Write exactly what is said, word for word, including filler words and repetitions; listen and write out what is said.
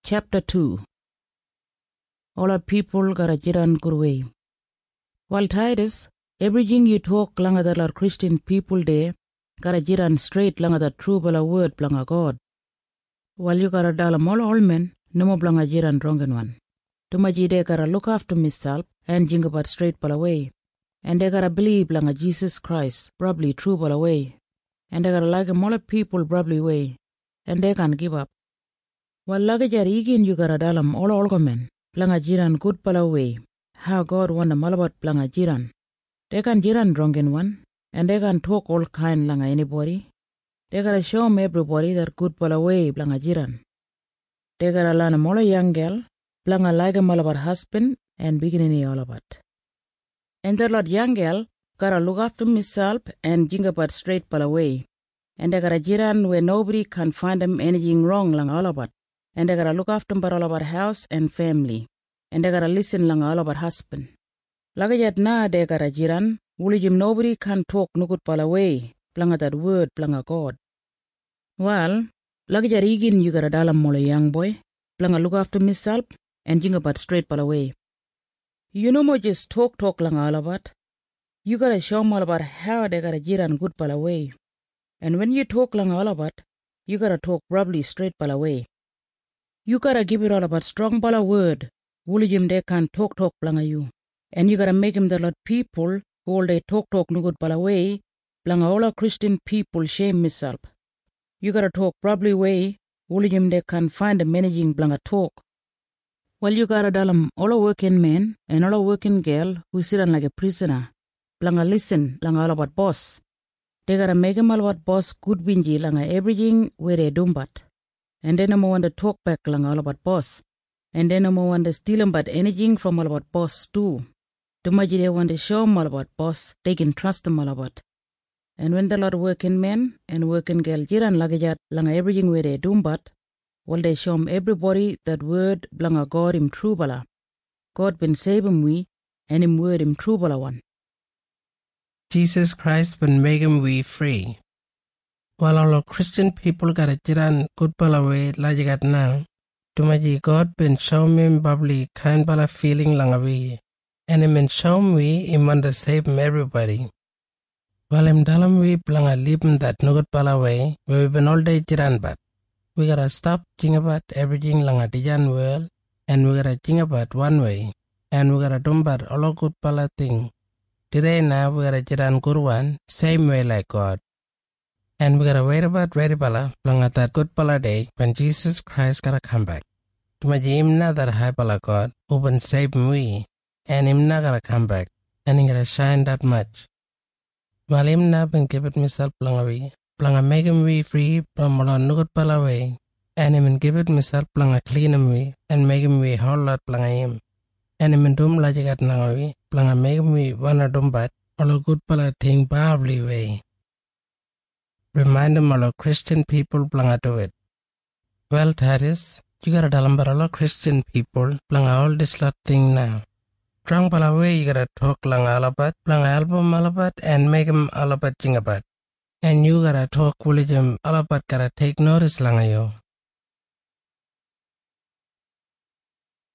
Chapter two. All our people gotta jiran kurway. While Titus, everything you talk langa that our Christian people there gotta jiran straight langa that true bala word blanga God. While you gotta dalam all all men, no more blanga jiran wrongen one. Tumaji de gotta look after myself and jing about straight bala way. And they gotta believe blanga Jesus Christ, probably true bala way. And they gotta like all people probably way. And they can't give up. While lagajar igin you gotta dalam all all men, blanga jiran good pala way. How God want a malabat blanga jiran. They can jiran drunken one, and they can talk all kind langa anybody. They gotta show 'em everybody that good pala way blanga jiran. They gotta learn a mola young girl, blanga like a malabat husband, and beginning all about. And the lot young girl gotta look after himself and jing about straight pala way. And they gotta jiran where nobody can find them anything wrong langa all about. And they gotta look after them all about house and family. And they gotta listen lang all about husband. Lagajat na they gotta jiran, wulijim nobody can talk no good pala way, planga that word, planga God. Well, lagajat igin you gotta dalam mola young boy, planga look after myself, and jing about straight pala way. You no more just talk talk lang all about. You gotta show 'em all about how they gotta jiran good pala way. And when you talk lang all about, you gotta talk probably straight pala way. You gotta give it all about strong pala word. Wulijim they can talk talk blanga you. And you gotta make him the lot people who all they talk talk no good pala way, blanga all our Christian people shame myself. You gotta talk probably way, wulijim they can find a managing blanga talk. Well, you gotta dalam all a working man and all a working girl who sit on like a prisoner. Blanga listen, blanga all about boss. They gotta make him all about boss good winji blanga everything where they dumbat. And then no more want to talk back blanga all about boss. And then no more want to steal them but anything from all about boss too. Tumaji they want to show them all about boss, they can trust them all about. And when the lot working men and working girl jiran lagajat langa everything where they do but, well they show 'em everybody that word blanga God him true bala. God been save him we, and him word him true bala one. Jesus Christ been make him we free. While all Christian people got a jiran good bala way lajagat now, Tumaji God been show me bubbly kind bala feeling langa we, and him been show me him want to save him everybody. While him dalam we blanga living that no good bala way, where we been all day jiran but, we gotta stop think about everything langa dijan world, and we gotta think about one way, and we gotta do about all good bala thing. Today now we gotta jiran good one, same way like God. And we gotta wait about ready bala, blanga that good bala day when Jesus Christ gotta come back. Tumaji him na that high bala God, who been save me, and him na gotta come back, and he gotta shine that much. While him na been give it myself blanga we, blanga make him we free from all no good bala way, and him been give it myself blanga clean him we, and make him we whole lot blanga him. And him been dum lajigat nanga we, blanga make him we wanna dum but, all a good bala thing barbly way. Remind them all of Christian people blanga do it. Well, Titus, you gotta tell them about all Christian people blanga all this lot thing now. Drunk bala way you gotta talk blanga alabat, blanga album alabat, and make them alabat jingabat. And you gotta talk wulijim alabat gotta take notice langa yo.